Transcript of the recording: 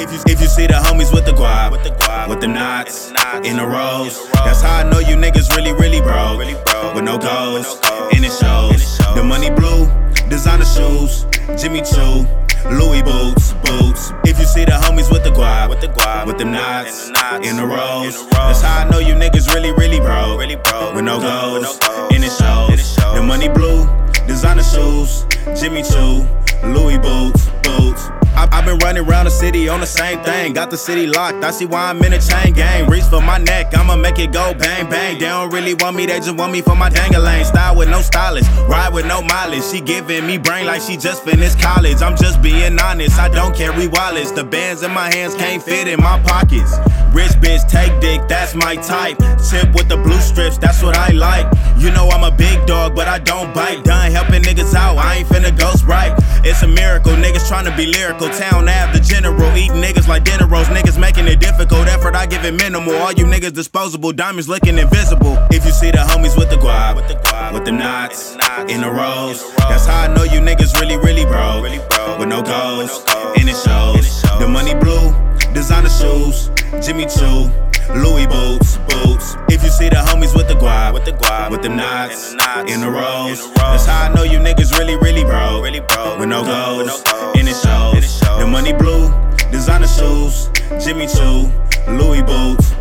If you see the homies with the guap, with them knots, in the rows, that's how I know you niggas really broke. With no goals, and it shows. The money blue, designer shoes, Jimmy Choo, Louis boots. If you see the homies with the guap, with them knots, in the rows, that's how I know you niggas really broke. With no goals, and it shows. The money blue, designer shoes, Jimmy Choo, Louis boots. I've been running around the city on the same thing. Got the city locked, I see why I'm in a chain gang. Reach for my neck, I'ma make it go bang bang. They don't really want me, they just want me for my dang-a-lang. Style with no stylist, ride with no mileage. She giving me brain like she just finished college. I'm just being honest, I don't carry wallets. The bands in my hands can't fit in my pockets. Rich bitch, take dick, that's my type. Tip with the blue strips, that's what I like. You know I'm a big dog, but I don't bite. Done helping niggas out, I ain't finna ghost right. It's a miracle, niggas tryna be lyrical. Town Ave, the general, eating niggas like dinner rolls. Niggas making it difficult, effort I give it minimal. All you niggas disposable, diamonds looking invisible. If you see the homies with the guap, with them knots, in the rows, that's how I know you niggas really broke. With no goals, and it shows. The money blue, designer shoes, Jimmy Choo, Louis boots. If you see the homies with the guap, with them knots, in the rows, that's how I know you niggas really broke. With no goals, and it shows. The money blue, designer shoes, Jimmy Choo, Louis boots.